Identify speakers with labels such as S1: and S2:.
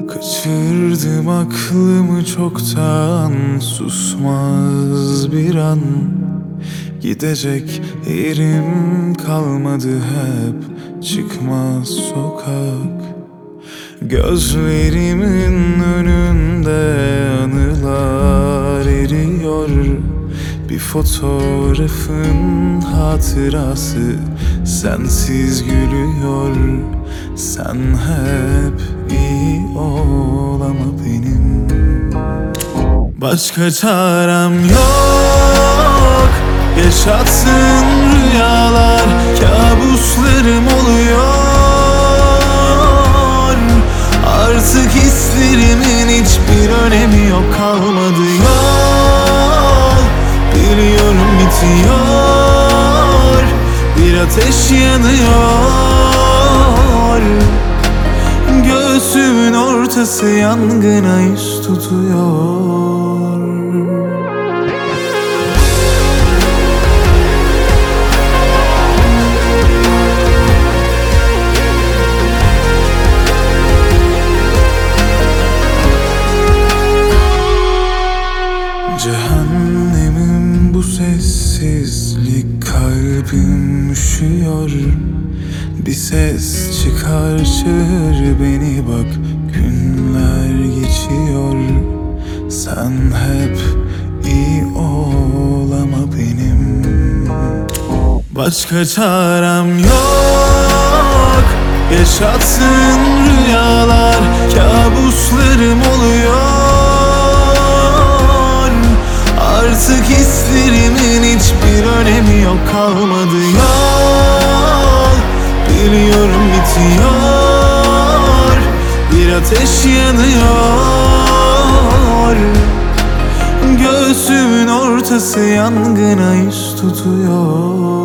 S1: Kaçırdım aklımı çoktan, susmaz bir an. Gidecek yerim kalmadı, hep çıkmaz sokak. Gözlerimin önünde anılar eriyor. Bir fotoğrafın hatırası sensiz gülüyor. Sen hep iyi ol ama benim başka çarem yok. Yaşattığın rüyalar kabuslarım oluyor. Artık hislerimin hiçbir önemi yok, kalmadı yol. Biliyorum bitiyor, bir ateş yanıyor. Göğsümün ortası yangına yüz tutuyor. Cehennemim bu sessizlik, kalbim üşüyor. Bir ses çıkar çağır beni, bak günler geçiyor. Sen hep iyi ol ama benim başka çarem yok. Yaşattığın rüyalar kabuslarım oluyor. Artık hislerimin hiçbir önemi yok, kalmadı yol. Biliyorum bitiyor, bir ateş yanıyor. Göğsümün ortası yangına yüz tutuyor.